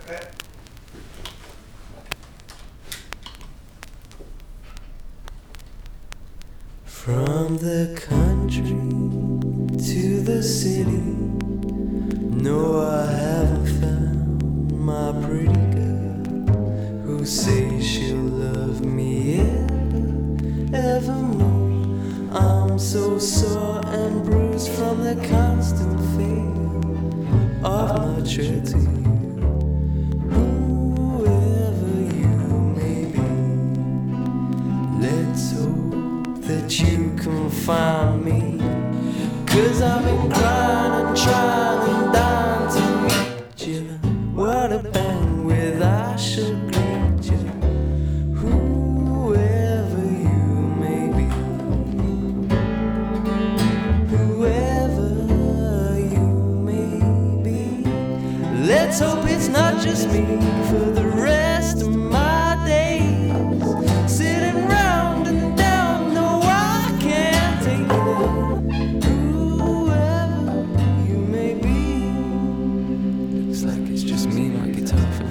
From the country to the city, no, I haven't found my pretty girl who says she'll love me evermore. I'm so sore and bruised from the constant fail of my tread to you, whoever you may be. Let's hope that you can find me, 'cause I've been crying and trying and dying to meet you. What a band with I should greet you, whoever you may be. Whoever you may be. Let's hope it's not just me for the rest of my days, sitting round and down. No, I can't take it. Whoever you may be. Looks like it's just me and my guitar for